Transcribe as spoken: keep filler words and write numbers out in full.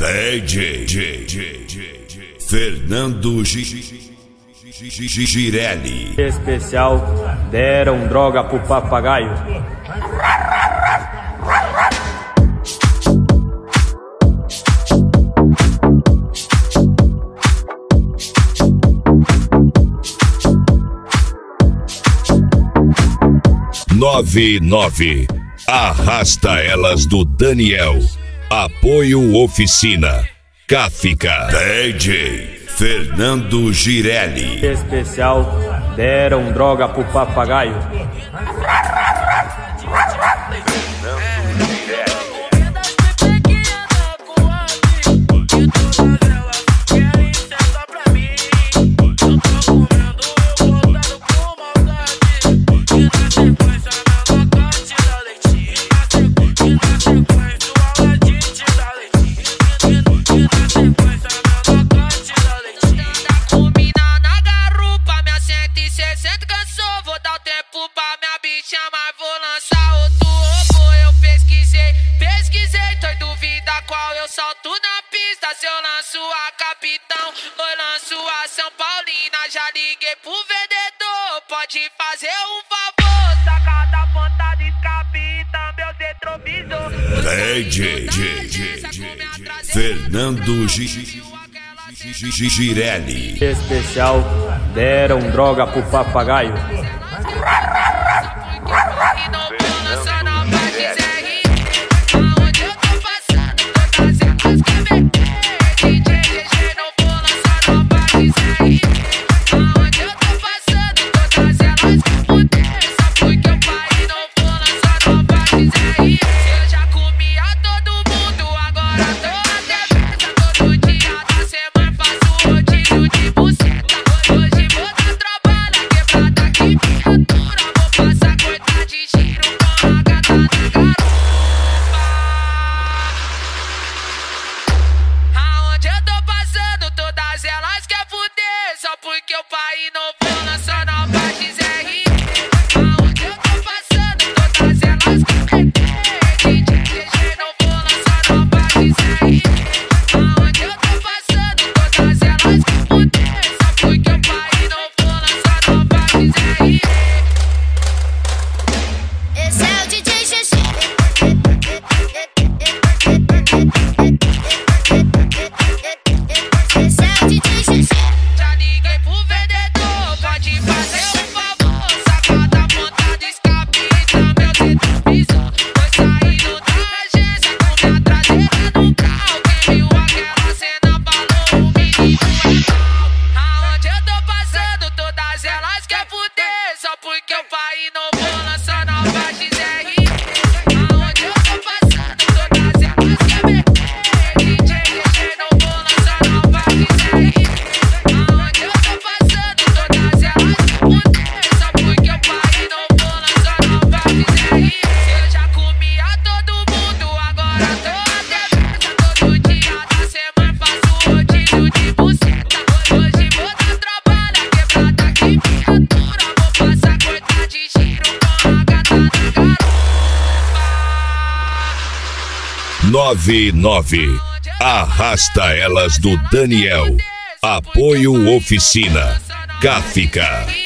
D J Fernando Girelli. Especial, deram droga pro papagaio. nove nove Arrasta Elas do Daniel. Apoio Oficina Cáfica. D J Fernando Girelli. Especial, deram droga pro papagaio. Solto na pista, se eu lanço a Capitão, eu lanço a São Paulina, já liguei pro vendedor, pode fazer um favor, saca da ponta de escape e também os retrovisor. D J Fernando Girelli. Especial, deram droga pro papagaio. Porque o pai inovou lançando a Bates R. Aonde eu tô passando, todas elas querem D J inovou lançando a Bates R. Aonde eu tô passando, todas elas querem só porque o pai inovou lançando a Bates R. Esse é o D J Xixi. Esse é o D J Xixi. Porque o pai inovou lançando a Bates R. Aonde eu tô passando, todas elas querem D J inovou lançando a Bates R. Aonde eu tô passando, todas elas querem só porque o pai inovou lançando a Bates R. Eu já comia todo mundo, agora tô até mesa. Todo dia da semana faço rodízio de buceta. Hoje vou dar trabalho, quebrada aqui minha dura. Vou passar de giro com a gata na garupa. nove nove Arrasta Elas do Daniel. Apoio Oficina Cáfica.